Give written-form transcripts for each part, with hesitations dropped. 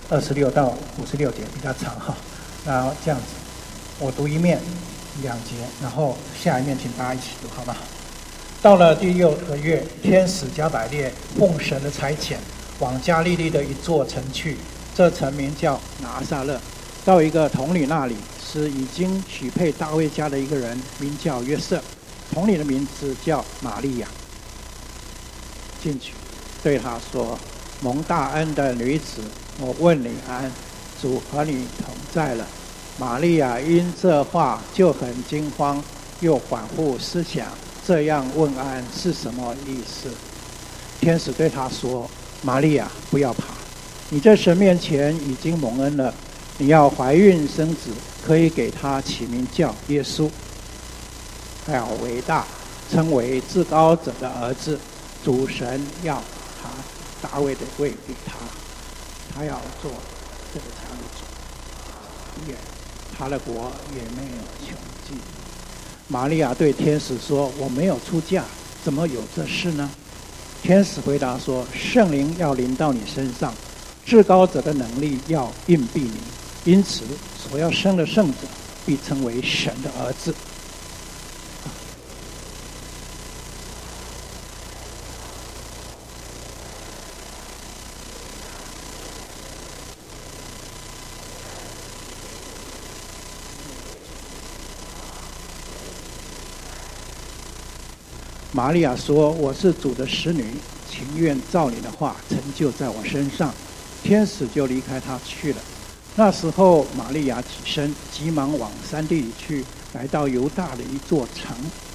26到56节比较长哈。然后这样子，我读一面2节，然后下一面请大家一起读好吗？到了第6个月，天使加百列奉神的差遣，往加利利的一座城去，这城名叫拿撒勒。到一个童女那里，是已经许配大卫家的一个人，名叫约瑟，童女的名字叫玛利亚。进去，对他说：“蒙大恩的女子，我问你安，主和你同在了。”玛利亚因这话就很惊慌，又恍惚思想，这样问安是什么意思？天使对他说：“玛利亚，不要怕，你在神面前已经蒙恩了。你要怀孕生子，可以给他起名叫耶稣。他要伟大，称为至高者的儿子。主神要他大卫的位给他，他要做这个家的主，他的国也没有穷尽。”玛利亚对天使说：“我没有出嫁，怎么有这事呢？”天使回答说：“圣灵要临到你身上，至高者的能力要荫庇你，因此所要生的圣者必称为神的儿子。”玛利亚说：“我是主的使女，情愿照你的话成就在我身上。”天使就离开她去了。那时候，玛利亚起身，急忙往山地里去，来到犹大的一座城。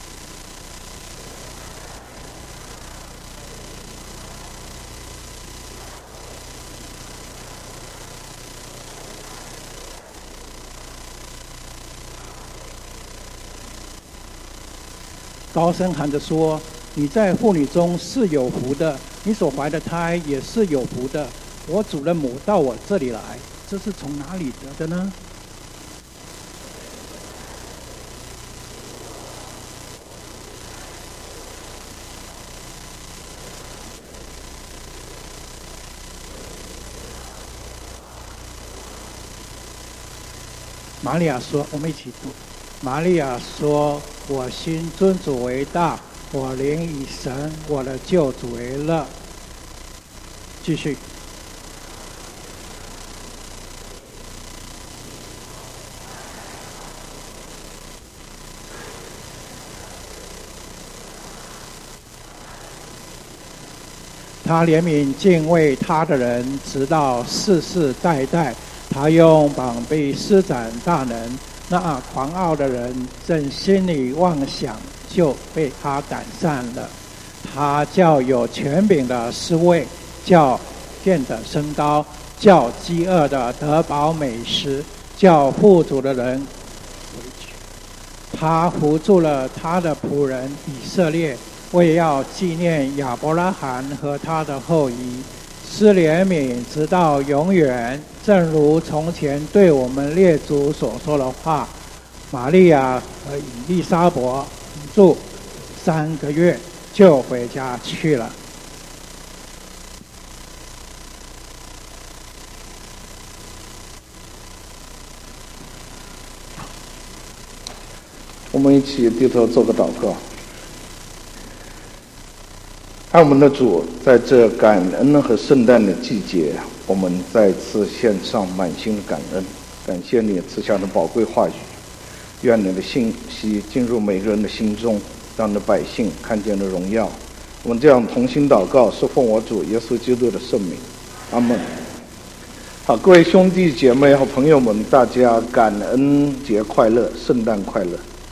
高声喊着说：“你在妇女中是有福的，你所怀的胎也是有福的。我主的母到我这里来，这是从哪里得的呢？”玛利亚说：“我们一起读。”玛利亚说：“我心尊主为大，我灵以神我的救主为乐。”继续。他怜悯敬畏他的人，直到世世代代。他用膀臂施展大能，那狂傲的人正心里妄想，就被他赶散了。他叫有权柄的施慰，叫健的升高，叫饥饿的得饱美食，叫富足的人回去。他扶助了他的仆人以色列，为要纪念亚伯拉罕和他的后裔，施怜悯直到永远，正如从前对我们列祖所说的话。玛利亚和以利沙伯住3个月，就回家去了。 我们一起低头做个祷告。爱我们的主，在这感恩和圣诞的季节，我们再次献上满心的感恩，感谢你赐下的宝贵话语。愿你的信息进入每个人的心中，让你的百姓看见了荣耀。我们这样同心祷告，是奉我主耶稣基督的圣名，阿们。好，各位兄弟姐妹和朋友们，大家感恩节快乐，圣诞快乐。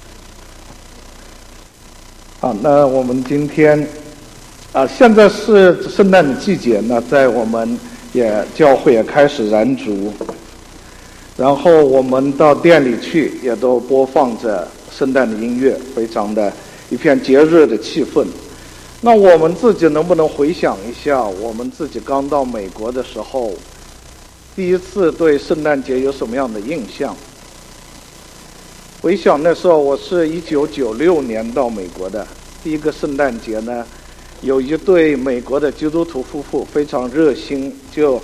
好，那我们今天现在是圣诞的季节呢，在我们教会也开始燃烛，然后我们到店里去也都播放着圣诞的音乐，非常的一片节日的气氛。那我们自己能不能回想一下，我们自己刚到美国的时候，第一次对圣诞节有什么样的印象？回想那时候我是1996年到美国的，第一个圣诞节呢，有一对美国的基督徒夫妇非常热心，就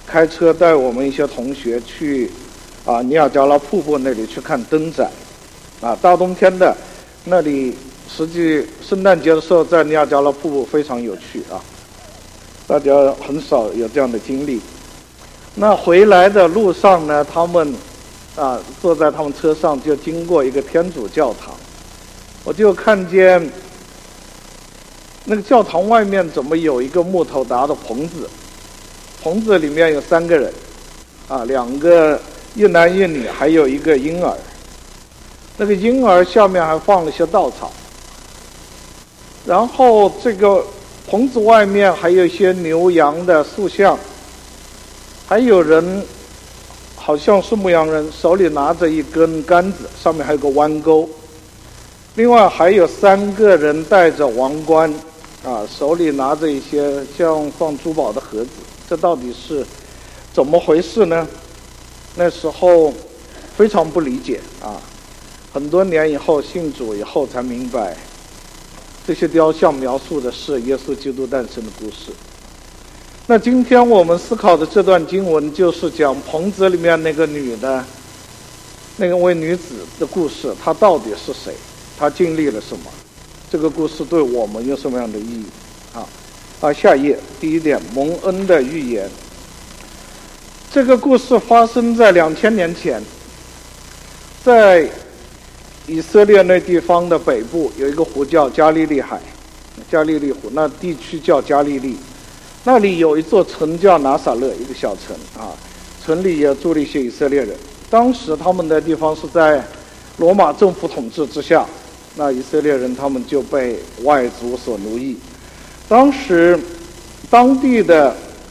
开车带我们一些同学去尼亚加拉瀑布那里去看灯展。大冬天的那里，实际圣诞节的时候在尼亚加拉瀑布非常有趣大家很少有这样的经历。那回来的路上呢，他们坐在他们车上就经过一个天主教堂，我就看见那个教堂外面怎么有一个木头搭的棚子，棚子里面有3个人，2个一男一女，还有一个婴儿。那个婴儿下面还放了些稻草，然后这个棚子外面还有一些牛羊的塑像，还有人好像是牧羊人，手里拿着一根杆子，上面还有个弯钩。另外还有3个人戴着王冠手里拿着一些像放珠宝的盒子，这到底是怎么回事呢？那时候非常不理解很多年以后信主以后才明白，这些雕像描述的是耶稣基督诞生的故事。那今天我们思考的这段经文就是讲棚子里面那个女的，那位女子的故事，她到底是谁？她经历了什么？这个故事对我们有什么样的意义？下一页，第1点，蒙恩的预言。这个故事发生在2000年前，在以色列那地方的北部有一个湖叫加利利海，加利利湖，那地区叫加利利。那里有一座城叫拿撒勒，一个小城城里也住了一些以色列人。当时他们的地方是在罗马政府统治之下，那以色列人他们就被外族所奴役。当时当地的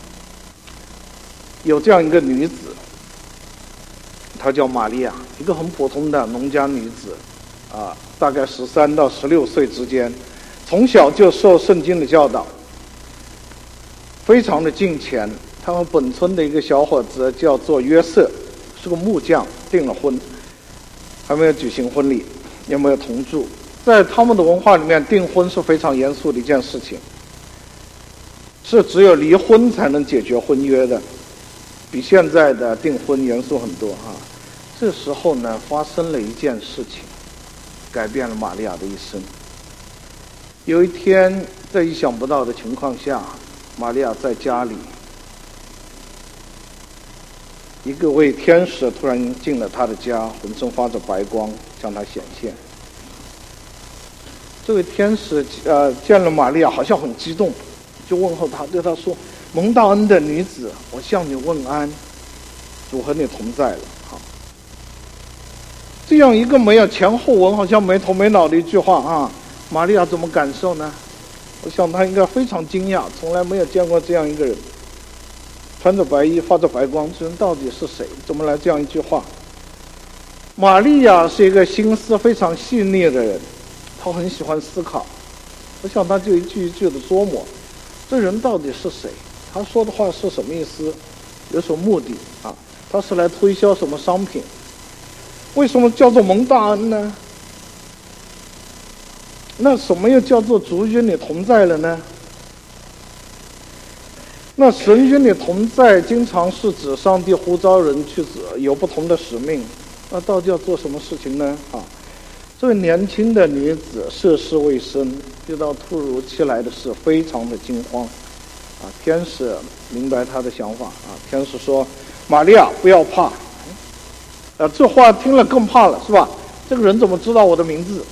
有这样一个女子，她叫玛利亚，一个很普通的农家女子大概13到16岁之间，从小就受圣经的教导，非常的敬虔。他们本村的一个小伙子叫做约瑟，是个木匠，订了婚，还没有举行婚礼，也没有同住。在他们的文化里面，订婚是非常严肃的一件事情，是只有离婚才能解决婚约的，比现在的订婚严肃很多这时候呢，发生了一件事情，改变了玛利亚的一生。有一天，在意想不到的情况下，玛利亚在家里，一个位天使突然进了她的家，浑身发着白光，向她显现。这位天使见了玛利亚，好像很激动，就问候她，对她说：“蒙大恩的女子，我向你问安，主和你同在了。”这样一个没有前后文，好像没头没脑的一句话玛利亚怎么感受呢？我想她应该非常惊讶，从来没有见过这样一个人，穿着白衣，发着白光，这人到底是谁？怎么来这样一句话？玛利亚是一个心思非常细腻的人，她很喜欢思考。我想她就一句一句的琢磨，这人到底是谁？他说的话是什么意思？有什么目的他是来推销什么商品？为什么叫做蒙大恩呢？那什么又叫做主与你同在了呢？那神与你同在经常是指上帝呼召人去有不同的使命，那到底要做什么事情呢？这位年轻的女子涉世未深，遇到突如其来的事，非常的惊慌天使明白她的想法天使说：“玛利亚，不要怕。”这话听了更怕了，是吧？这个人怎么知道我的名字？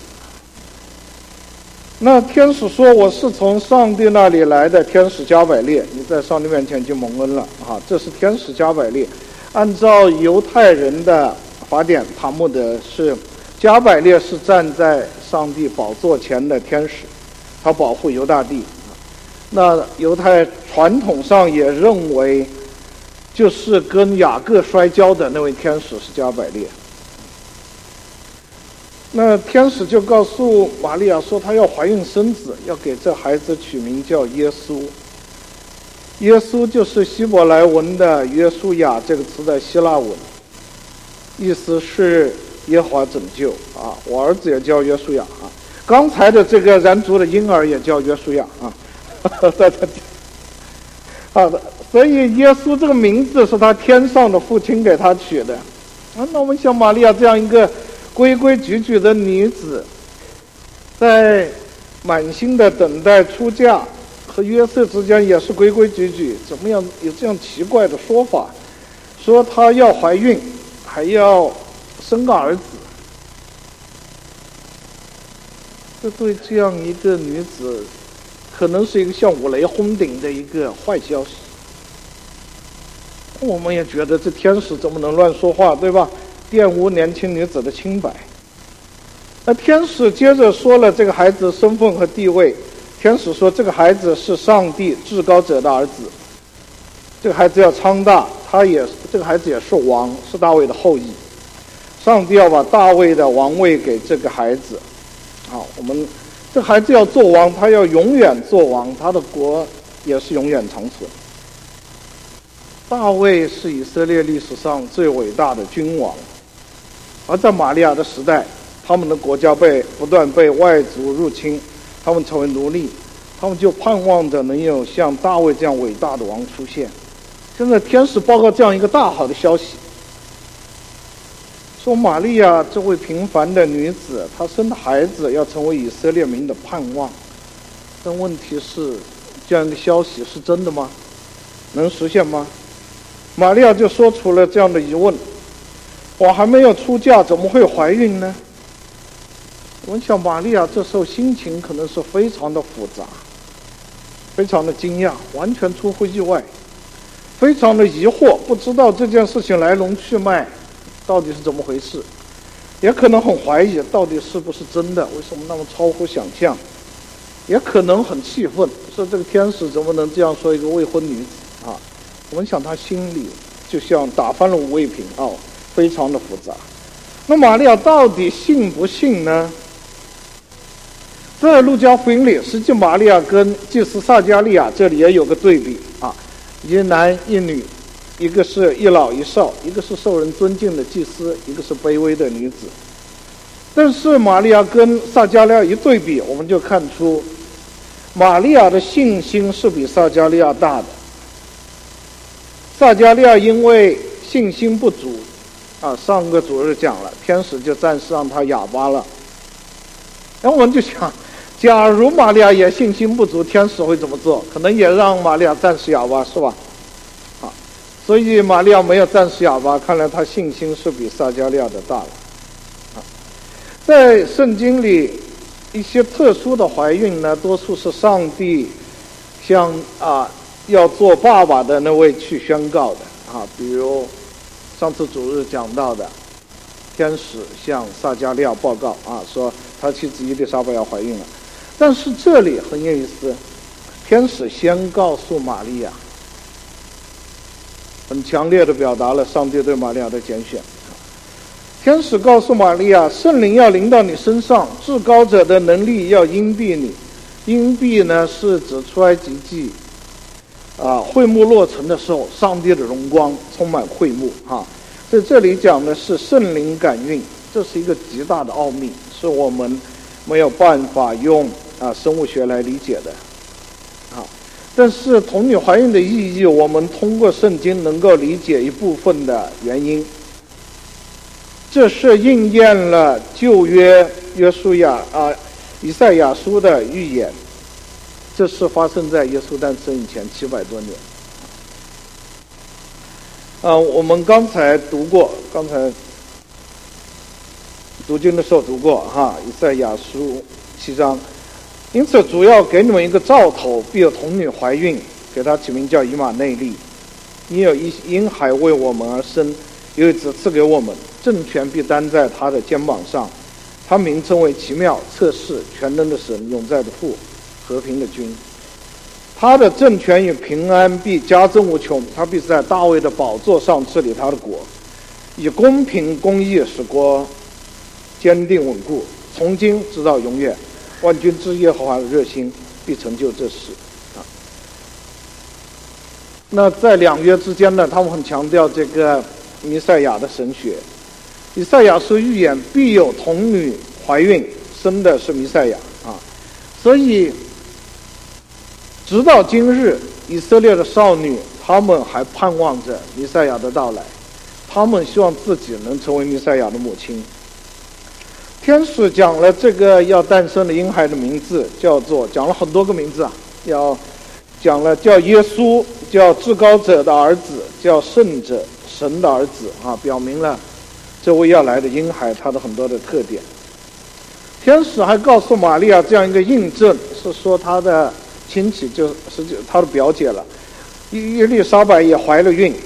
那天使说：“我是从上帝那里来的天使加百列，你在上帝面前就蒙恩了。”这是天使加百列。按照犹太人的法典，塔木德是加百列是站在上帝宝座前的天使，他保护犹大地。那犹太传统上也认为，就是跟雅各摔跤的那位天使是加百列。那天使就告诉玛利亚说，她要怀孕生子，要给这孩子取名叫耶稣。耶稣就是希伯来文的约书亚这个词的希腊文，意思是耶和华拯救我儿子也叫约书亚刚才的这个燃烛的婴儿也叫约书亚所以耶稣这个名字是他天上的父亲给他取的。那我们像玛利亚这样一个规规矩矩的女子，在满心的等待出嫁，和约瑟之间也是规规矩矩，怎么样有这样奇怪的说法，说她要怀孕，还要生个儿子？这对这样一个女子，可能是一个像五雷轰顶的一个坏消息。我们也觉得这天使怎么能乱说话，对吧？玷污年轻女子的清白。那天使接着说了这个孩子的身份和地位。天使说，这个孩子是上帝至高者的儿子，这个孩子要昌大，这个孩子也是王，是大卫的后裔。上帝要把大卫的王位给这个孩子。好，我们这孩子要做王，他要永远做王，他的国也是永远长存。大卫是以色列历史上最伟大的君王，而在玛利亚的时代，他们的国家不断被外族入侵，他们成为奴隶，他们就盼望着能有像大卫这样伟大的王出现。现在天使报告这样一个大好的消息，说玛利亚这位平凡的女子，她生的孩子要成为以色列民的盼望。但问题是，这样一个消息是真的吗？能实现吗？玛利亚就说出了这样的疑问：我还没有出嫁，怎么会怀孕呢？我想玛利亚这时候心情可能是非常的复杂，非常的惊讶，完全出乎意外，非常的疑惑，不知道这件事情来龙去脉到底是怎么回事，也可能很怀疑到底是不是真的，为什么那么超乎想象，也可能很气愤，说这个天使怎么能这样说一个未婚女子啊？我们想他心里就像打翻了五味瓶非常的复杂。那玛利亚到底信不信呢？在路加福音里，实际玛利亚跟祭司撒迦利亚这里也有个对比一男一女，一个是一老一少，一个是受人尊敬的祭司，一个是卑微的女子。但是玛利亚跟撒迦利亚一对比，我们就看出玛利亚的信心是比撒迦利亚大的。撒迦利亚因为信心不足上个主日讲了，天使就暂时让他哑巴了。然后我们就想，假如玛利亚也信心不足，天使会怎么做？可能也让玛利亚暂时哑巴，是吧？所以玛利亚没有暂时哑巴，看来她信心是比撒迦利亚的大了。在圣经里，一些特殊的怀孕呢，多数是上帝向要做爸爸的那位去宣告的比如上次主日讲到的，天使向撒迦利亚报告说他妻子伊丽莎白要怀孕了。但是这里很有意思，天使先告诉玛利亚，很强烈的表达了上帝对玛利亚的拣选。天使告诉玛利亚，圣灵要临到你身上，至高者的能力要荫蔽你。荫蔽呢，是指出埃及记会幕落成的时候，上帝的荣光充满会幕在这里讲的是圣灵感孕，这是一个极大的奥秘，是我们没有办法用生物学来理解的但是童女怀孕的意义，我们通过圣经能够理解一部分的原因。这是应验了旧约以赛亚书的预言，这是发生在耶稣诞生以前700多年。我们刚才读经的时候读过以赛亚书7章。因此主要给你们一个兆头，必有童女怀孕，给她起名叫以马内利。因有一婴孩为我们而生，有一子赐给我们，政权必担在他的肩膀上。他名称为奇妙、测试、全能的神、永在的父、和平的君。他的政权与平安必加增无穷，他必在大卫的宝座上治理他的国，以公平公义使国坚定稳固，从今直到永远。万军之耶和华的热心必成就这事那在两约之间呢，他们很强调这个弥赛亚的神学。以赛亚书预言必有童女怀孕，生的是弥赛亚所以直到今日，以色列的少女他们还盼望着弥赛亚的到来，他们希望自己能成为弥赛亚的母亲。天使讲了这个要诞生的婴孩的名字，讲了很多个名字啊，讲了叫耶稣，叫至高者的儿子，叫圣者神的儿子啊，表明了这位要来的婴孩他的很多的特点。天使还告诉玛利亚这样一个印证，是说他的亲戚就是他的表姐了，伊丽莎白也怀了孕。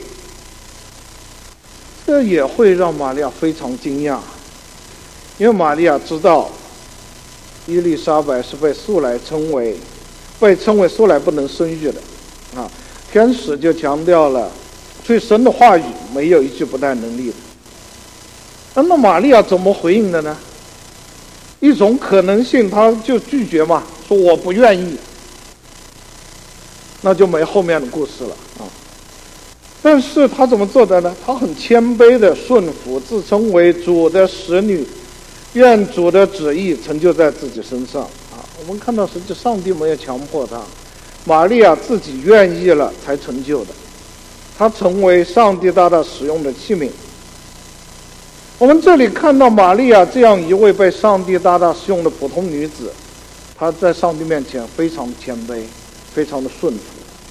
这也会让玛利亚非常惊讶，因为玛利亚知道伊丽莎白是被称为素来不能生育的啊。天使就强调了最深的话语没有一句不带能力的。那玛利亚怎么回应的呢？一种可能性他就拒绝嘛，说我不愿意，那就没后面的故事了啊。但是他怎么做的呢？他很谦卑的顺服，自称为主的使女，愿主的旨意成就在自己身上啊。我们看到实际上帝没有强迫他，玛利亚自己愿意了才成就的，他成为上帝大大使用的器皿。我们这里看到玛利亚这样一位被上帝大大使用的普通女子，她在上帝面前非常谦卑，非常的顺服。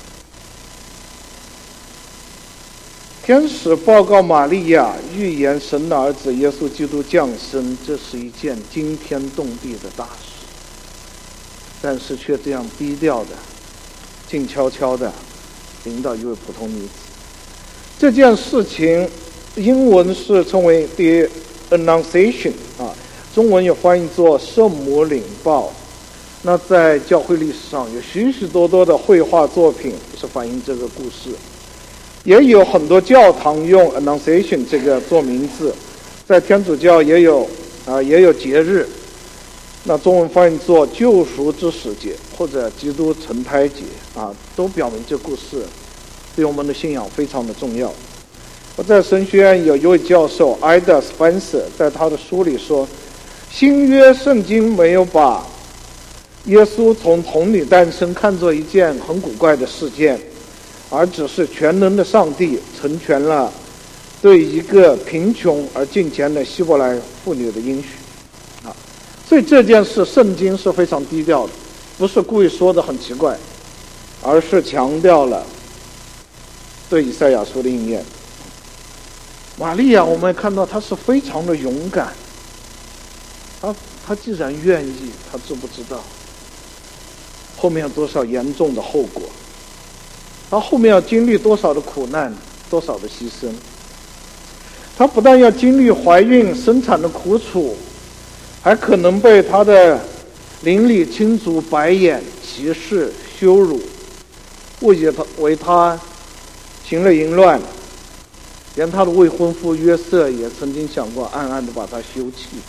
天使报告玛利亚预言神的儿子耶稣基督降生，这是一件惊天动地的大事，但是却这样低调的静悄悄的临到一位普通女子。这件事情英文是称为 The Annunciation 啊，中文也翻译作圣母领报。那在教会历史上有许许多多的绘画作品是反映这个故事，也有很多教堂用 Annunciation 这个做名字，在天主教也有节日，那中文翻译作救赎之使节或者基督成胎节啊，都表明这故事对我们的信仰非常的重要。我在神学院有一位教授 Ida Spencer 在他的书里说，新约圣经没有把耶稣从童女诞生看作一件很古怪的事件，而只是全能的上帝成全了对一个贫穷而敬虔的希伯来妇女的应许啊。所以这件事圣经是非常低调的，不是故意说的很奇怪，而是强调了对以赛亚书的应验。玛利亚我们看到她是非常的勇敢，她既然愿意，她知不知道后面有多少严重的后果，她后面要经历多少的苦难，多少的牺牲。她不但要经历怀孕生产的苦楚，还可能被她的邻里亲族白眼、歧视、羞辱，误以为她行了淫乱，连他的未婚夫约瑟也曾经想过暗暗地把他休弃。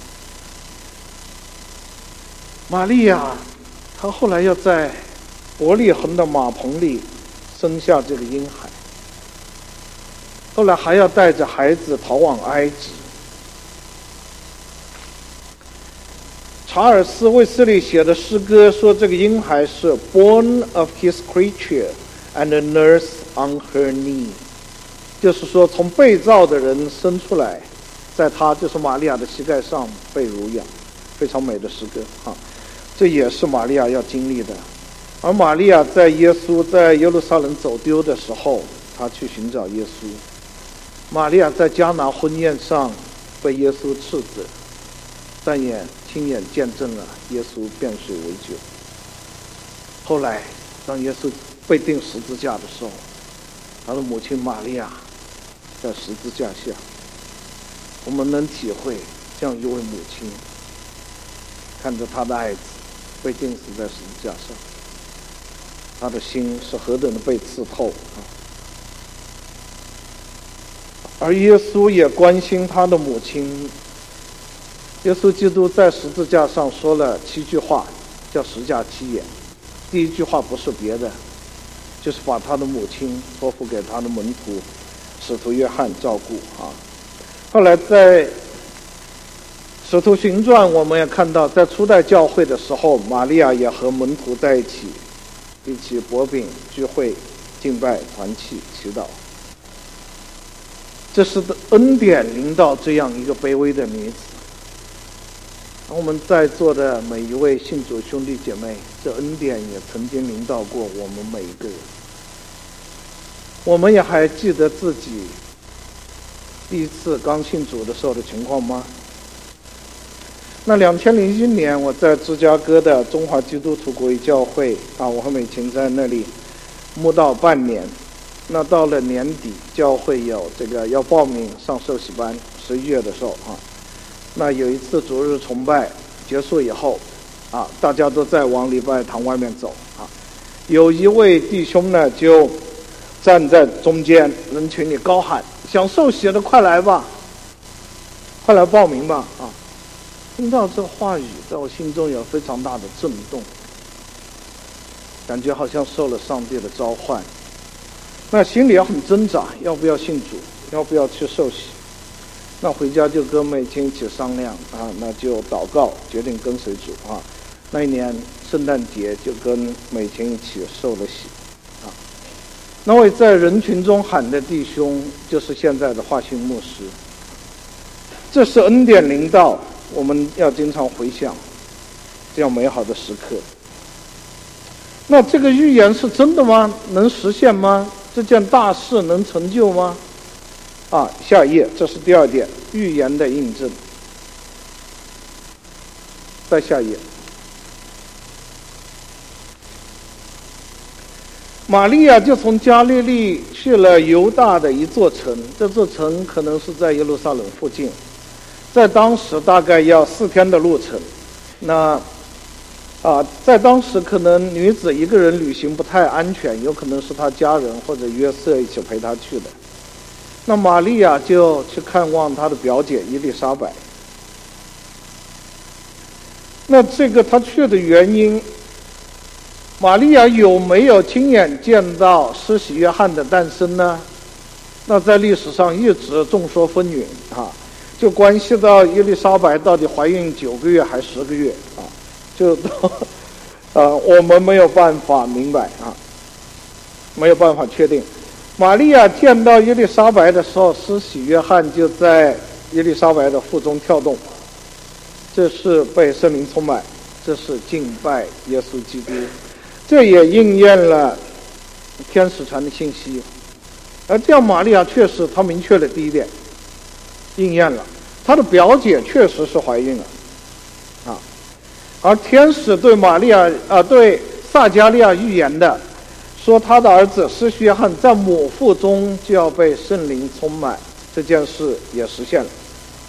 玛利亚她后来要在伯利恒的马棚里生下这个婴孩，后来还要带着孩子逃往埃及。查尔斯·卫斯理写的诗歌说，这个婴孩是 born of his creature and nursed on her knee，就是说从被造的人生出来，在他就是玛利亚的膝盖上被乳养，非常美的诗歌啊！这也是玛利亚要经历的。而玛利亚在耶稣在耶路撒冷走丢的时候，她去寻找耶稣。玛利亚在迦拿婚宴上被耶稣斥责，但也亲眼见证了耶稣变水为酒。后来当耶稣被钉十字架的时候，他的母亲玛利亚在十字架下，我们能体会这样一位母亲看着她的爱子被钉死在十字架上，她的心是何等的被刺透啊！而耶稣也关心他的母亲。耶稣基督在十字架上说了7句话，叫十架7言。第一句话不是别的，就是把他的母亲托付给他的门徒使徒约翰照顾啊。后来在使徒行传我们也看到，在初代教会的时候，玛利亚也和门徒在一起薄饼聚会敬拜、团契、祈祷。这是恩典临到这样一个卑微的女子。我们在座的每一位信主兄弟姐妹，这恩典也曾经临到过我们每一个人。我们也还记得自己第一次刚信主的时候的情况吗？那2001年我在芝加哥的中华基督徒国语教会我和美琴在那里慕道半年。那到了年底，教会有这个要报名上受洗班，11月的时候那有一次主日崇拜结束以后大家都在往礼拜堂外面走有一位弟兄呢就站在中间人群里高喊：“想受洗的快来吧，快来报名吧！”听到这话语，在我心中有非常大的震动，感觉好像受了上帝的召唤。那心里也很挣扎，要不要信主，要不要去受洗。那回家就跟美琴一起商量那就祷告，决定跟随主那一年圣诞节就跟美琴一起受了洗那位在人群中喊的弟兄就是现在的华信牧师。这是恩典临到，我们要经常回想这样美好的时刻。那这个预言是真的吗？能实现吗？这件大事能成就吗？下一页，这是第二点，预言的印证。再下一页。玛利亚就从加利利去了犹大的一座城，这座城可能是在耶路撒冷附近，在当时大概要4天的路程。那在当时可能女子一个人旅行不太安全，有可能是她家人或者约瑟一起陪她去的。那玛利亚就去看望她的表姐伊丽莎白。那这个她去的原因，玛利亚有没有亲眼见到施洗约翰的诞生呢？那在历史上一直众说纷纭就关系到伊丽莎白到底怀孕9个月还是10个月我们没有办法明白没有办法确定。玛利亚见到伊丽莎白的时候，施洗约翰就在伊丽莎白的腹中跳动，这是被圣灵充满，这是敬拜耶稣基督，这也应验了天使传的信息。而这样玛利亚确实她明确了第一点，应验了，她的表姐确实是怀孕了而天使对玛利亚对撒迦利亚预言的，说他的儿子施洗约翰在母腹中就要被圣灵充满，这件事也实现了。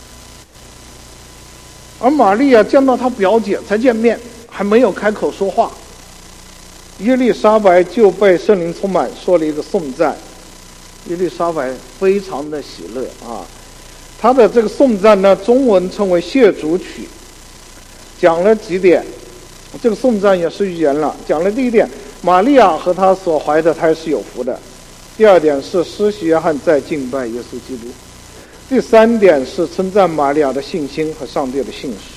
而玛利亚见到她表姐才见面，还没有开口说话，伊丽莎白就被圣灵充满，说了一个颂赞。伊丽莎白非常的喜乐她的这个颂赞呢，中文称为谢主曲，讲了几点，这个颂赞也是预言了。讲了第一点，玛利亚和她所怀的胎是有福的；第二点是施洗约翰在敬拜耶稣基督；第三点是称赞玛利亚的信心和上帝的信实。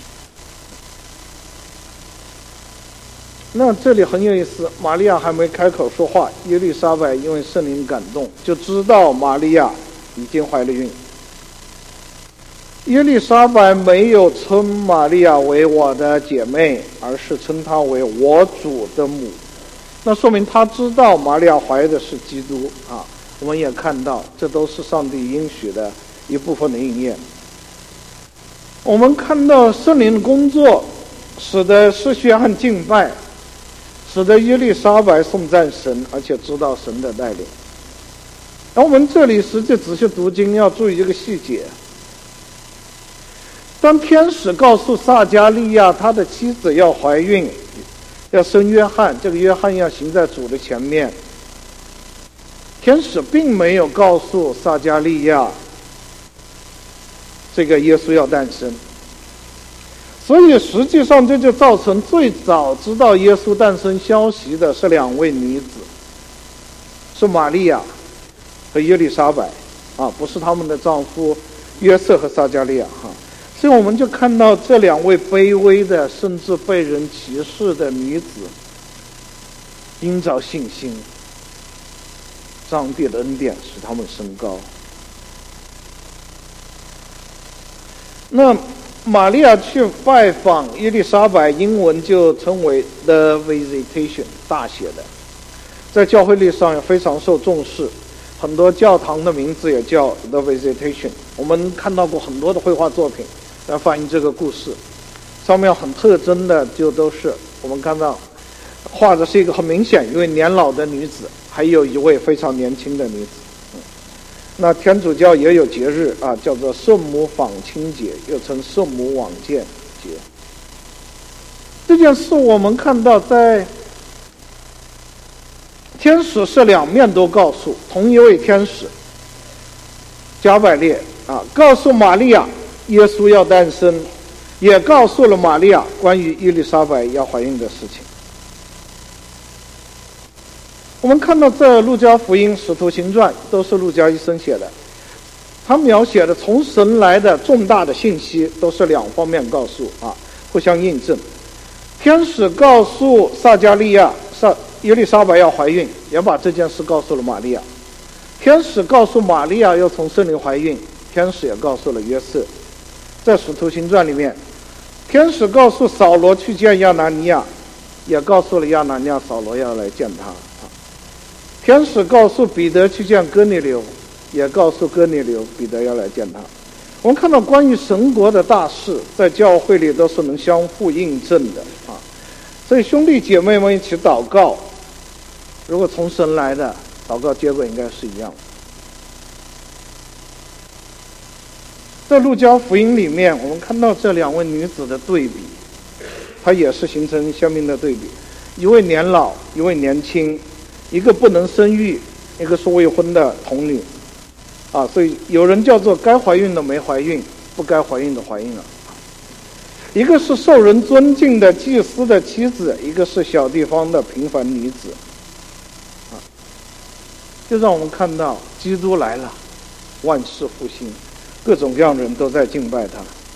那这里很有意思，玛利亚还没开口说话，伊丽莎白因为圣灵感动，就知道玛利亚已经怀了孕。伊丽莎白没有称玛利亚为我的姐妹，而是称她为我主的母，那说明她知道玛利亚怀的是基督我们也看到这都是上帝应许的一部分的应验。我们看到圣灵的工作使得施洗约翰敬拜，使得伊丽莎白颂赞神，而且知道神的带领。而我们这里实际仔细读经要注意一个细节，当天使告诉撒迦利亚他的妻子要怀孕，要生约翰，这个约翰要行在主的前面，天使并没有告诉撒迦利亚这个耶稣要诞生。所以实际上这就造成最早知道耶稣诞生消息的是2位女子，是玛利亚和耶利莎白不是他们的丈夫约瑟和撒迦利亚所以我们就看到这2位卑微的甚至被人歧视的女子因着信心上帝的恩典使他们升高。那玛利亚去拜访伊丽莎白，英文就称为 The Visitation， 大写的，在教会历史上也非常受重视，很多教堂的名字也叫 The Visitation。 我们看到过很多的绘画作品来反映这个故事，上面很特征的就都是我们看到画的是一个很明显一位年老的女子，还有一位非常年轻的女子。那天主教也有节日啊，叫做圣母访亲节，又称圣母往见节。这件事我们看到在天使是两面都告诉，同一位天使加百列啊，告诉玛利亚耶稣要诞生，也告诉了玛利亚关于伊丽莎白要怀孕的事情。我们看到在路加福音、使徒行传都是路加医生写的，他描写的从神来的重大的信息都是两方面告诉啊，互相印证。天使告诉伊丽莎白要怀孕，也把这件事告诉了玛利亚。天使告诉玛利亚要从圣灵怀孕，天使也告诉了约瑟。在使徒行传里面，天使告诉扫罗去见亚拿尼亚，也告诉了亚拿尼亚扫罗要来见他。天使告诉彼得去见哥尼流，也告诉哥尼流彼得要来见他。我们看到关于神国的大事在教会里都是能相互印证的啊，所以兄弟姐妹们一起祷告，如果从神来的祷告结果应该是一样的。在路加福音里面，我们看到这两位女子的对比，它也是形成鲜明的对比，一位年老，一位年轻，一个不能生育，一个是未婚的童女啊，所以有人叫做该怀孕的没怀孕，不该怀孕的怀孕了。一个是受人尊敬的祭司的妻子，一个是小地方的平凡女子啊，就让我们看到基督来了，万事复兴，各种各样的人都在敬拜他。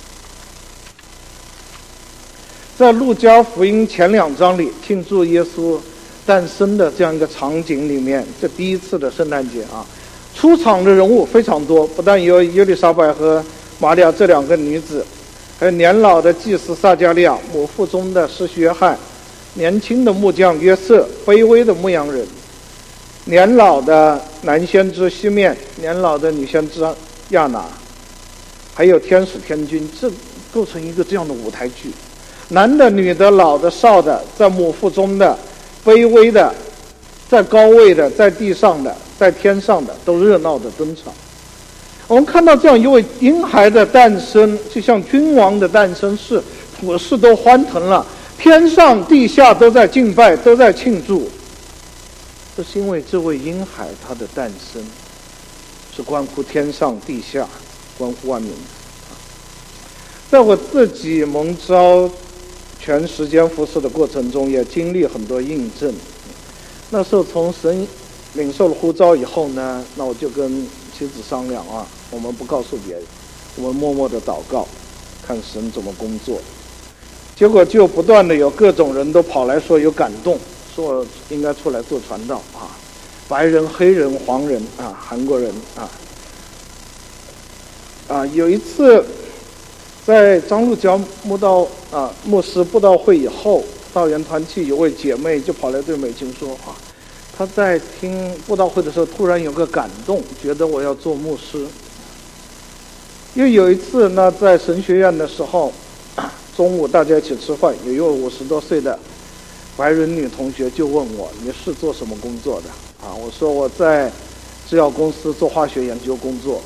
在路加福音前2章里庆祝耶稣诞生的这样一个场景里面，这第一次的圣诞节啊，出场的人物非常多，不但有耶利撒白和玛利亚这两个女子，还有年老的祭司撒迦利亚，母腹中的施洗约翰，年轻的木匠约瑟，卑微的牧羊人，年老的男先知西面，年老的女先知亚拿，还有天使天君，这构成一个这样的舞台剧。男的、女的、老的、少的，在母腹中的、卑微的、在高位的、在地上的、在天上的，都热闹的登场。我们看到这样一位婴孩的诞生，就像君王的诞生，是普世都欢腾了，天上地下都在敬拜，都在庆祝。这是因为这位婴孩他的诞生是关乎天上地下，关乎万民。在我自己蒙召全时间服侍的过程中，也经历很多印证。那时候从神领受了呼召以后呢，那我就跟妻子商量啊，我们不告诉别人，我们默默的祷告，看神怎么工作。结果就不断的有各种人都跑来说有感动，说我应该出来做传道啊，白人、黑人、黄人啊，韩国人有一次在张路桥牧师布道会以后，道员团契有位姐妹就跑来对美琴说啊，她在听布道会的时候突然有个感动，觉得我要做牧师。又有一次呢，在神学院的时候，中午大家一起吃饭，有一位50多岁的白人女同学就问我，你是做什么工作的啊？我说我在制药公司做化学研究工作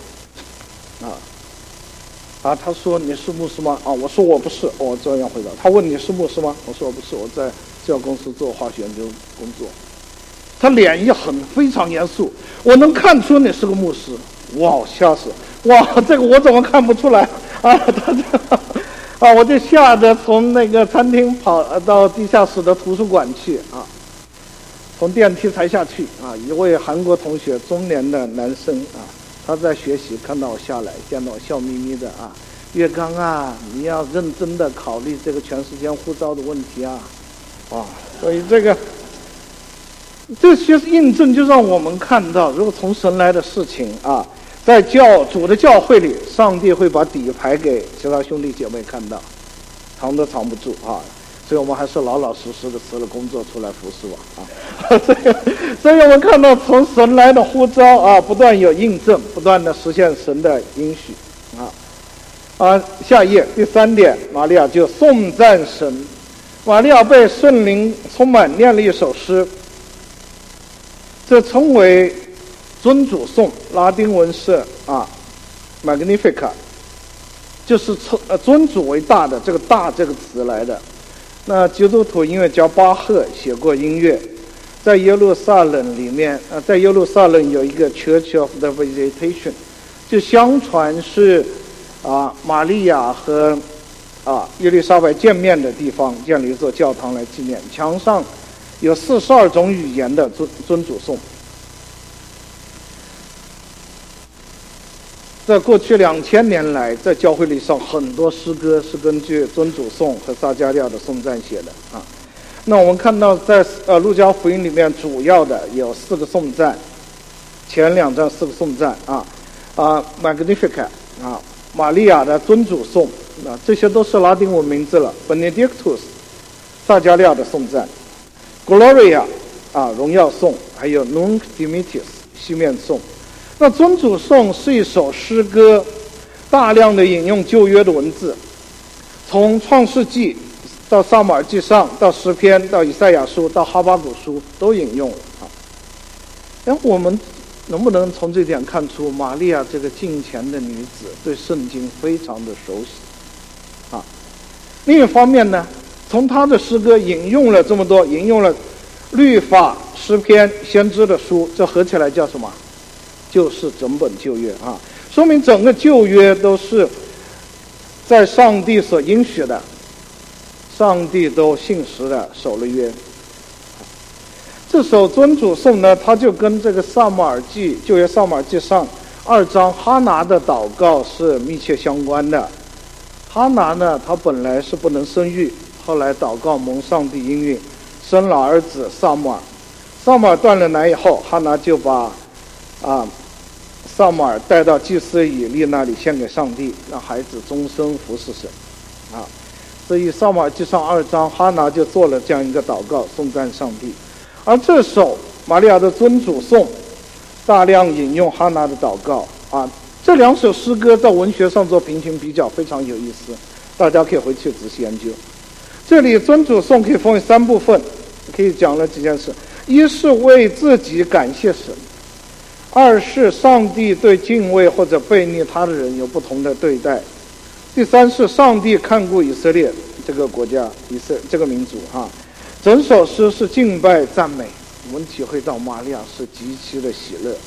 他说你是牧师吗？我说我不是，我这样回答。他问你是牧师吗？我说我不是，我在制药公司做化学研究工作。他脸一横，非常严肃，我能看出你是个牧师。哇，吓死！哇，这个我怎么看不出来我就吓得从那个餐厅跑到地下室的图书馆去从电梯才下去一位韩国同学，中年的男生他在学习，看到我下来，见到我笑眯眯的岳刚你要认真的考虑这个全时间呼召的问题所以这个这些印证就让我们看到，如果从神来的事情啊，在主的教会里，上帝会把底牌给其他兄弟姐妹看到，藏都藏不住啊。所以我们还是老老实实的辞了工作出来服侍吧啊。所以我们看到从神来的呼召啊，不断有印证，不断的实现神的应许啊。下一页第3点，玛利亚就颂赞神。玛利亚被圣灵充满，念了一首诗，这称为尊主颂，拉丁文是Magnificat， 就是尊主为大的，这个大这个词来的。那基督徒音乐家巴赫写过音乐，在耶路撒冷里面在耶路撒冷有一个 Church of the Visitation， 就相传是玛利亚和耶利撒白见面的地方建了一座教堂来纪念，墙上有42种语言的尊主颂。在过去2000年来，在教会里上很多诗歌是根据尊主颂和撒迦利亚的颂赞写的啊。那我们看到在路加福音里面主要的有4个颂赞，前2章4个颂赞Magnificat 玛利亚的尊主颂这些都是拉丁文名字了。Benedictus 撒迦利亚的颂赞， Gloria 荣耀颂，还有 Nunc Dimittis 西面颂。那尊主颂是一首诗歌，大量的引用旧约的文字，从创世纪到撒母耳记上，到诗篇，到以赛亚书，到哈巴谷书都引用了我们能不能从这点看出玛利亚这个敬虔的女子对圣经非常的熟悉另一方面呢，从她的诗歌引用了这么多，引用了律法、诗篇、先知的书，这合起来叫什么？就是整本旧约说明整个旧约都是在上帝所应许的，上帝都信实的守了约。这首尊主颂呢，它就跟这个撒母耳记旧约撒母耳记上2章哈拿的祷告是密切相关的。哈拿呢，她本来是不能生育，后来祷告蒙上帝应允，生了儿子撒母耳。撒母耳断了奶以后，哈拿就把撒母耳带到祭司以利那里献给上帝，让孩子终身服侍神所以撒母耳记上2章哈拿就做了这样一个祷告，颂赞上帝。而这首玛利亚的尊主颂大量引用哈拿的祷告这2首诗歌在文学上做平行比较非常有意思，大家可以回去仔细研究。这里尊主颂可以分为3部分，可以讲了几件事。一是为自己感谢神，二是上帝对敬畏或者悖逆他的人有不同的对待，第三是上帝看顾以色列这个国家，这个民族整首诗是敬拜赞美，我们体会到玛利亚是极其的喜乐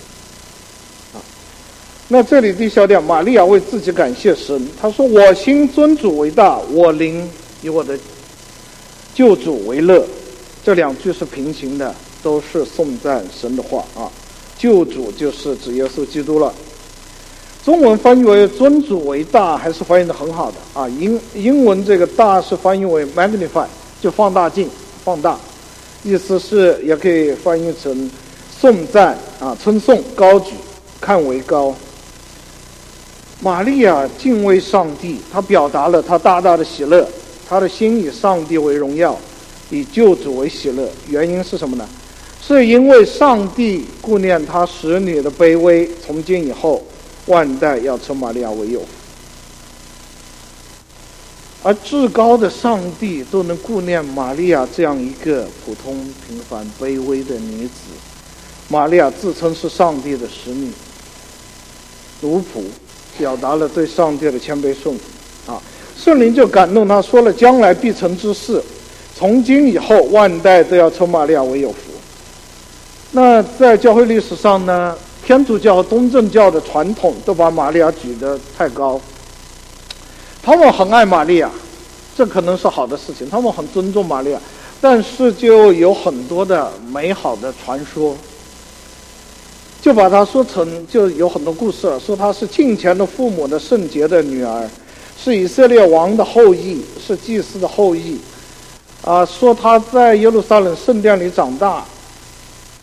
那这里第小点，玛利亚为自己感谢神，她说我心尊主为大，我灵以我的救主为乐。这2句是平行的，都是颂赞神的话救主就是指耶稣基督了。中文翻译为尊主为大还是翻译的很好的英文这个大是翻译为 magnify， 就放大镜，放大，意思是也可以翻译成颂赞称颂，高举，看为高。玛利亚敬畏上帝，她表达了她大大的喜乐，她的心以上帝为荣耀，以救主为喜乐。原因是什么呢？是因为上帝顾念他使女的卑微，从今以后万代要称玛利亚为有福。而至高的上帝都能顾念玛利亚这样一个普通平凡卑微的女子。玛利亚自称是上帝的使女奴仆，表达了对上帝的谦卑顺服圣灵就感动他，说了将来必成之事，从今以后万代都要称玛利亚为有福。那在教会历史上呢，天主教和东正教的传统都把玛利亚举得太高，他们很爱玛利亚，这可能是好的事情，他们很尊重玛利亚，但是就有很多的美好的传说，就把它说成，就有很多故事了，说她是敬虔的父母的圣洁的女儿，是以色列王的后裔，是祭司的后裔说她在耶路撒冷圣殿里长大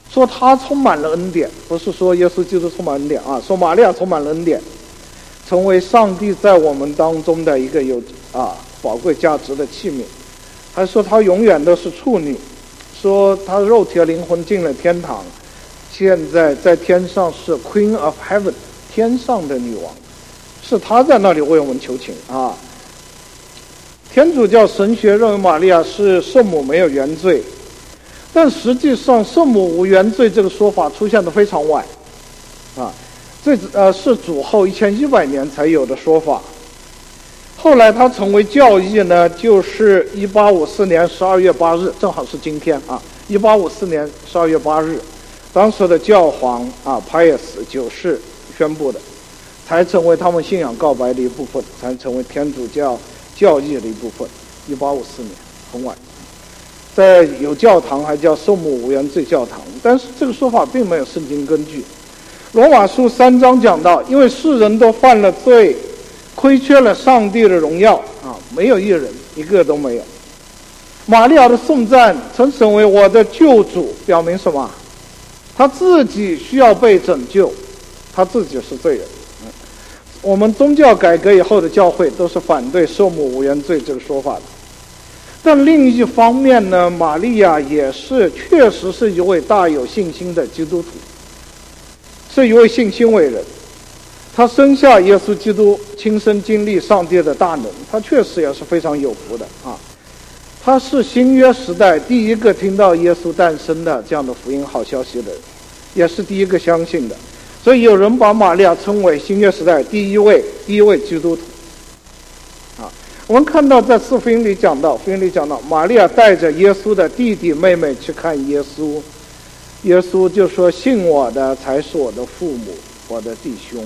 说他充满了恩典，不是说耶稣基督充满恩典啊，说玛利亚充满了恩典，成为上帝在我们当中的一个有宝贵价值的器皿。还说她永远都是处女，说她肉体和灵魂进了天堂，现在在天上是 Queen of Heaven， 天上的女王，是她在那里为我们求情啊。天主教神学认为玛利亚是圣母没有原罪，但实际上圣母无原罪这个说法出现得非常晚啊，是主后1100年才有的说法。后来它成为教义呢，就是1854年12月8日，正好是今天啊，1854年12月8日，当时的教皇Pius 9世宣布的，才成为他们信仰告白的一部分，才成为天主教教义的一部分。1854年很晚，在有教堂还叫圣母无原罪教堂，但是这个说法并没有圣经根据。罗马书3章讲到，因为世人都犯了罪，亏缺了上帝的荣耀没有一人，一个都没有。玛利亚的颂赞称神为我的救主，表明什么？他自己需要被拯救，他自己是罪人。我们宗教改革以后的教会都是反对圣母无原罪这个说法的。但另一方面呢，玛利亚也是确实是一位大有信心的基督徒，是一位信心伟人。他生下耶稣基督，亲身经历上帝的大能，他确实也是非常有福的他是新约时代第一个听到耶稣诞生的这样的福音好消息的人，也是第一个相信的。所以有人把玛利亚称为新约时代第一位基督徒我们看到在福音里讲到，玛利亚带着耶稣的弟弟妹妹去看耶稣，耶稣就说信我的才是我的父母，我的弟兄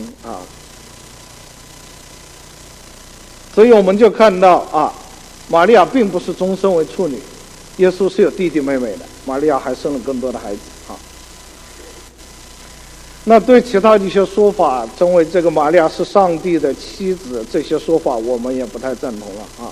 所以我们就看到玛利亚并不是终身为处女，耶稣是有弟弟妹妹的，玛利亚还生了更多的孩子那对其他的一些说法，称为这个玛利亚是上帝的妻子，这些说法我们也不太赞同了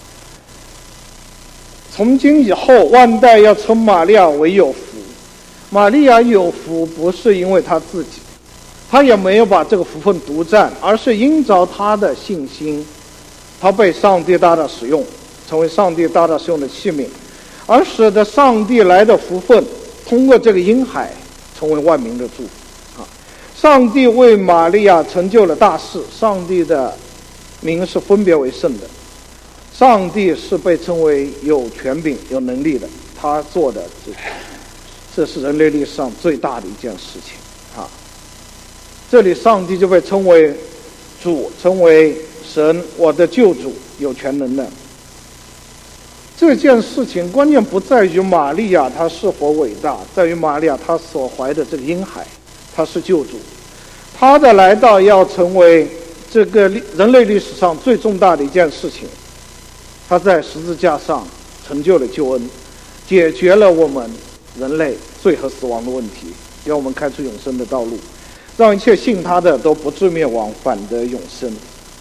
从今以后，万代要称玛利亚为有福。玛利亚有福不是因为她自己，她也没有把这个福分独占，而是因着她的信心，她被上帝大大使用，成为上帝大大使用的器皿，而使得上帝来的福分通过这个婴孩成为万民的祝福上帝为玛利亚成就了大事，上帝的名是分别为圣的，上帝是被称为有权柄有能力的，他做的这是人类历史上最大的一件事情这里上帝就被称为主，称为神，我的救主，有全能的。这件事情关键不在于玛利亚她是否伟大，在于玛利亚她所怀的这个婴孩，他是救主，他的来到要成为这个人类历史上最重大的一件事情。他在十字架上成就了救恩，解决了我们人类罪和死亡的问题，让我们开出永生的道路，让一切信他的都不至灭亡，反得永生。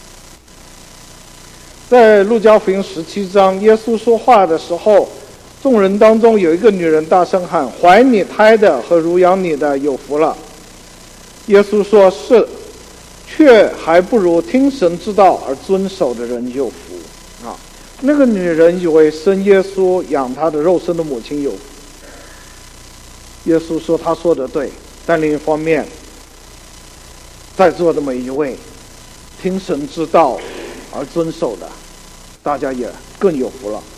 在路加福音17章，耶稣说话的时候，众人当中有一个女人大声喊：怀你胎的和乳养你的有福了。耶稣说是，却还不如听神之道而遵守的人有福那个女人以为生耶稣养她的肉身的母亲有福，耶稣说他说的对，但另一方面，在座的每一位听神之道而遵守的，大家也更有福了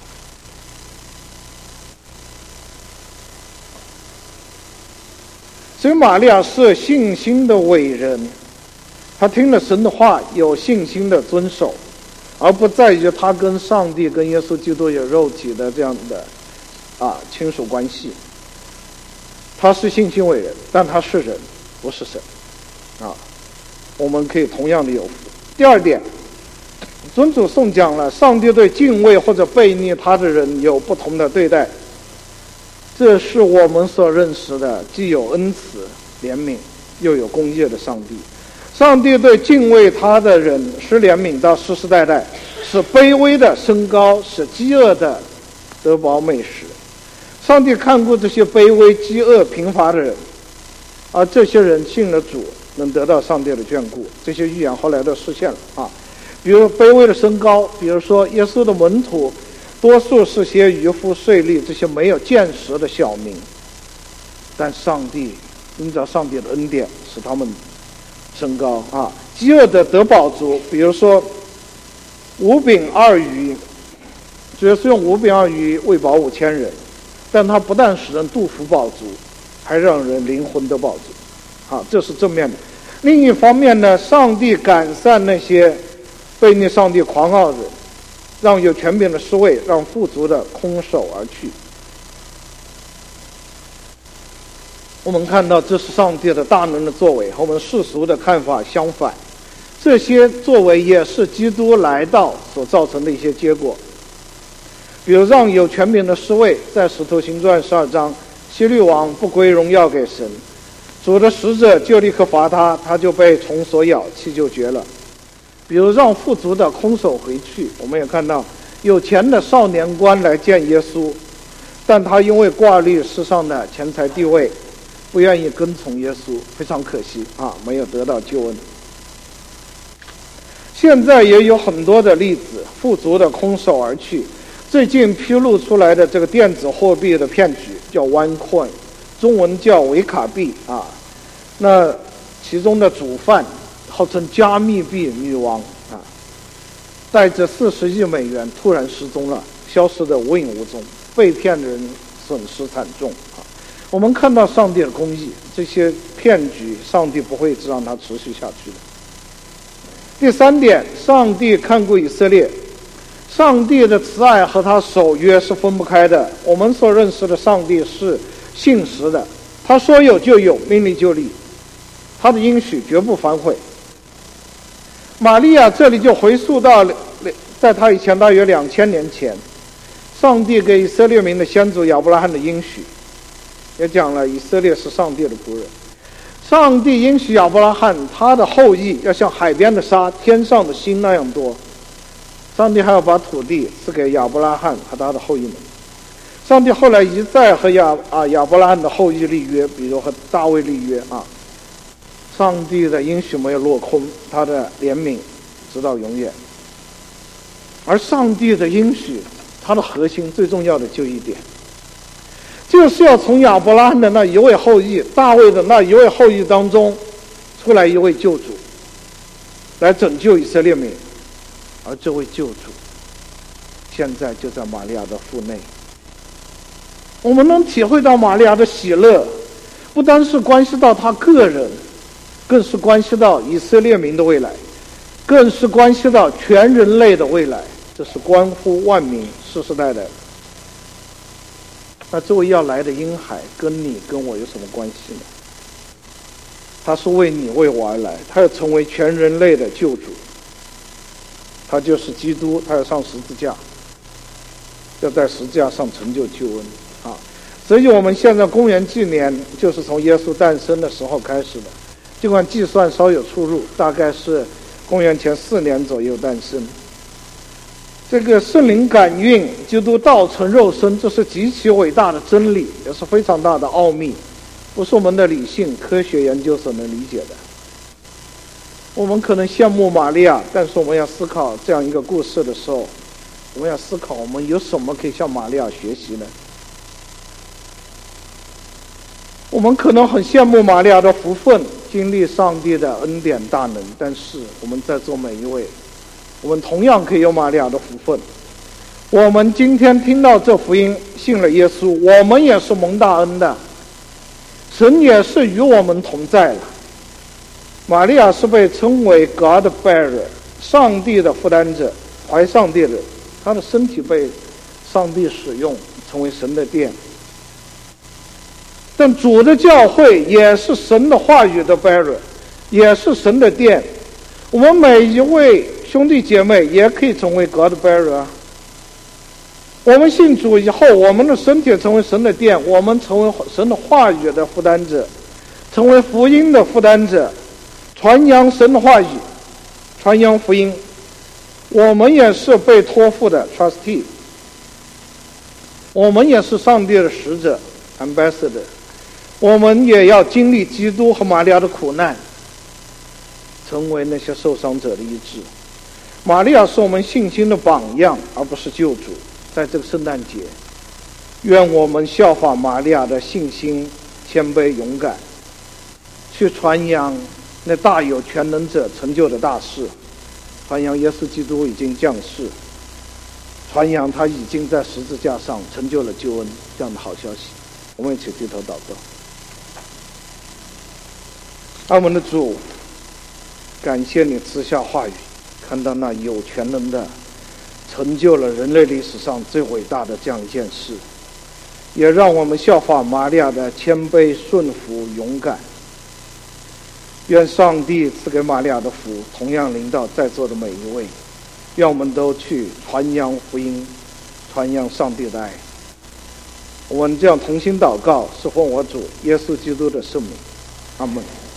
所以玛利亚是信心的伟人，他听了神的话，有信心的遵守，而不在于他跟上帝跟耶稣基督有肉体的这样的亲属关系。他是信心伟人，但他是人，不是神我们可以同样的有福。第二点，尊主颂讲了上帝对敬畏或者悖逆他的人有不同的对待，这是我们所认识的既有恩慈怜悯又有公义的上帝。上帝对敬畏他的人施怜悯到世世代代，使卑微的升高，使饥饿的得饱美食。 上帝看顾这些卑微、饥饿、贫乏的人，而这些人信了主，能得到上帝的眷顾。这些预言后来都实现了啊。比如卑微的身高，比如说耶稣的门徒，多数是些渔夫、税吏，这些没有见识的小民，但上帝因着上帝的恩典，使他们升高啊。饥饿的得饱足，比如说5饼2鱼，主要是用5饼2鱼喂饱5000人，但他不但使人肚腹饱足，还让人灵魂得饱足啊，这是正面的。另一方面呢，上帝赶散那些背逆上帝狂傲的人，让有权柄的失位，让富足的空手而去。我们看到这是上帝的大能的作为，和我们世俗的看法相反。这些作为也是基督来到所造成的一些结果。比如让有权柄的失位，在使徒行传12章，希律王不归荣耀给神，主的使者就立刻罚他，他就被虫所咬，气就绝了。比如让富足的空手回去，我们也看到有钱的少年官来见耶稣，但他因为挂虑世上的钱财地位，不愿意跟从耶稣，非常可惜啊，没有得到救恩。现在也有很多的例子，富足的空手而去。最近披露出来的这个电子货币的骗局叫 OneCoin， 中文叫维卡币啊。那其中的主犯号称加密币女王啊，带着40亿美元突然失踪了，消失得无影无踪，被骗的人损失惨重啊。我们看到上帝的公义，这些骗局上帝不会只让它持续下去的。第三点，上帝看顾以色列，上帝的慈爱和他守约是分不开的。我们所认识的上帝是信实的，他说有就有，命立就立，他的应许绝不反悔。玛利亚这里就回溯到在他以前大约2000年前，上帝给以色列民的先祖亚伯拉罕的应许，也讲了以色列是上帝的仆人。上帝应许亚伯拉罕，他的后裔要像海边的沙、天上的星那样多。上帝还要把土地赐给亚伯拉罕和他的后裔们。上帝后来一再和亚伯拉罕的后裔立约，比如和大卫立约啊。上帝的应许没有落空，他的怜悯直到永远。而上帝的应许，它的核心最重要的就一点，就是要从亚伯拉罕的那一位后裔，大卫的那一位后裔当中出来一位救主，来拯救以色列民。而这位救主现在就在玛利亚的腹内。我们能体会到玛利亚的喜乐，不单是关系到他个人，更是关系到以色列民的未来，更是关系到全人类的未来，这是关乎万民世世代代的。那这位要来的婴孩跟你跟我有什么关系呢？他是为你为我而来，他要成为全人类的救主，他就是基督，他要上十字架，要在十字架上成就救恩啊！所以我们现在公元纪年就是从耶稣诞生的时候开始的，尽管计算稍有出入，大概是公元前4年左右诞生。这个圣灵感孕，基督道成肉身，这是极其伟大的真理，也是非常大的奥秘，不是我们的理性科学研究所能理解的。我们可能羡慕玛利亚，但是我们要思考这样一个故事的时候，我们要思考我们有什么可以向玛利亚学习呢？我们可能很羡慕玛利亚的福分，经历上帝的恩典大能，但是我们在座每一位，我们同样可以有玛利亚的福分。我们今天听到这福音，信了耶稣，我们也是蒙大恩的，神也是与我们同在了。玛利亚是被称为 God bearer， 上帝的负担者，怀上帝的人，她的身体被上帝使用，成为神的殿。但主的教会也是神的话语的 bearer， 也是神的殿。我们每一位兄弟姐妹也可以成为 God bearer 啊。我们信主以后，我们的身体成为神的殿，我们成为神的话语的负担者，成为福音的负担者，传扬神的话语，传扬福音。我们也是被托付的 trustee， 我们也是上帝的使者 ambassador， 我们也要经历基督和玛利亚的苦难，成为那些受伤者的医治。玛利亚是我们信心的榜样，而不是救主。在这个圣诞节，愿我们效法玛利亚的信心、谦卑、勇敢，去传扬那大有全能者成就的大事，传扬耶稣基督已经降世，传扬他已经在十字架上成就了救恩这样的好消息。我们一起低头祷告。爱我们的主，感谢你赐下话语，看到那有全能的成就了人类历史上最伟大的这样一件事，也让我们效法玛利亚的谦卑、顺服、勇敢。愿上帝赐给玛利亚的福同样临到在座的每一位，愿我们都去传扬福音，传扬上帝的爱。我们这样同心祷告，是奉我主耶稣基督的圣名，阿们。